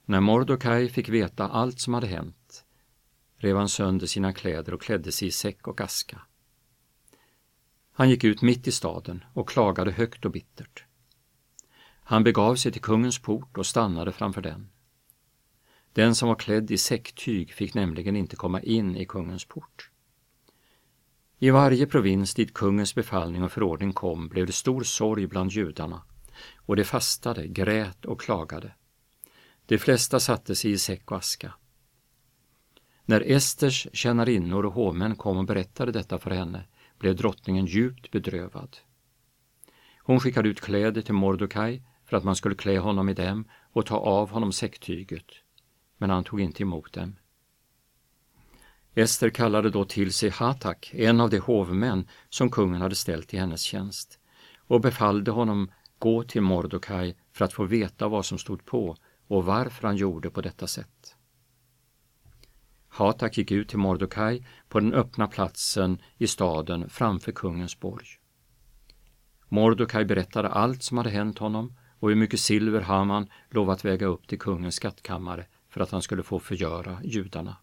När Mordokaj fick veta allt som hade hänt, rev han sönder sina kläder och klädde sig i säck och aska. Han gick ut mitt i staden och klagade högt och bittert. Han begav sig till kungens port och stannade framför den. Den som var klädd i säcktyg fick nämligen inte komma in i kungens port. I varje provins dit kungens befallning och förordning kom blev det stor sorg bland judarna, och de fastade, grät och klagade. De flesta satte sig i säck och aska. När Esters tjänarinnor och hovmän kom och berättade detta för henne, blev drottningen djupt bedrövad. Hon skickade ut kläder till Mordokaj för att man skulle klä honom i dem och ta av honom säcktyget, men han tog inte emot dem. Ester kallade då till sig Hatak, en av de hovmän som kungen hade ställt i hennes tjänst, och befallde honom gå till Mordokaj för att få veta vad som stod på och varför han gjorde på detta sätt. Hatak gick ut till Mordokaj på den öppna platsen i staden framför kungens borg. Mordokaj berättade allt som hade hänt honom och hur mycket silver Haman lovat väga upp till kungens skattkammare för att han skulle få förgöra judarna.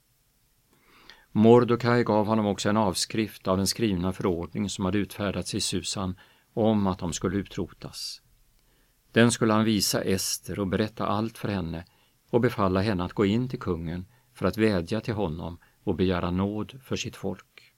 Mordokaj gav honom också en avskrift av den skrivna förordning som hade utfärdats i Susan om att de skulle utrotas. Den skulle han visa Ester och berätta allt för henne och befalla henne att gå in till kungen för att vädja till honom och begära nåd för sitt folk.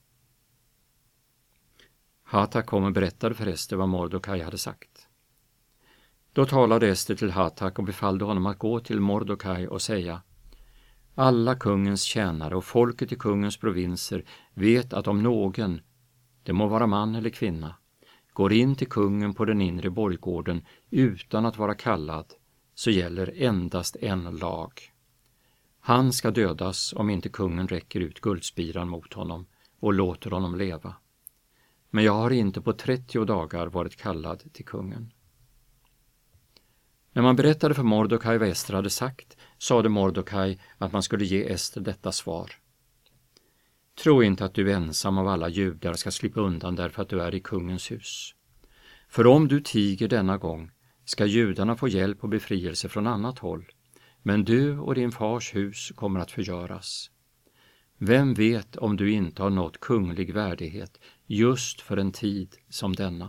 Hatak kom och berättade för Ester vad Mordokaj hade sagt. Då talade Ester till Hatak och befallde honom att gå till Mordokaj och säga: alla kungens tjänare och folket i kungens provinser vet att om någon, det må vara man eller kvinna, går in till kungen på den inre borggården utan att vara kallad, så gäller endast en lag. Han ska dödas om inte kungen räcker ut guldspiran mot honom och låter honom leva. Men jag har inte på 30 dagar varit kallad till kungen. När man berättade för Mordokaj vad Ester hade sagt, sade Mordokaj att man skulle ge Ester detta svar. Tro inte att du ensam av alla judar ska slippa undan därför att du är i kungens hus. För om du tiger denna gång ska judarna få hjälp och befrielse från annat håll, men du och din fars hus kommer att förgöras. Vem vet om du inte har nått kunglig värdighet just för en tid som denna?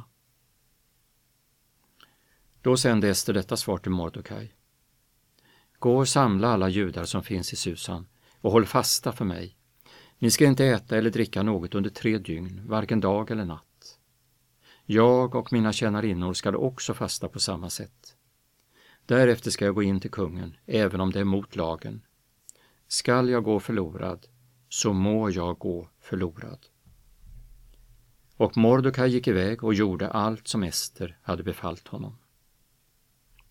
Då sände Ester detta svar till Mordokaj. Gå och samla alla judar som finns i Susan och håll fasta för mig. Ni ska inte äta eller dricka något under 3 dygn, varken dag eller natt. Jag och mina tjänarinnor ska också fasta på samma sätt. Därefter ska jag gå in till kungen, även om det är mot lagen. Skall jag gå förlorad, så må jag gå förlorad. Och Mordokaj gick iväg och gjorde allt som Ester hade befallt honom.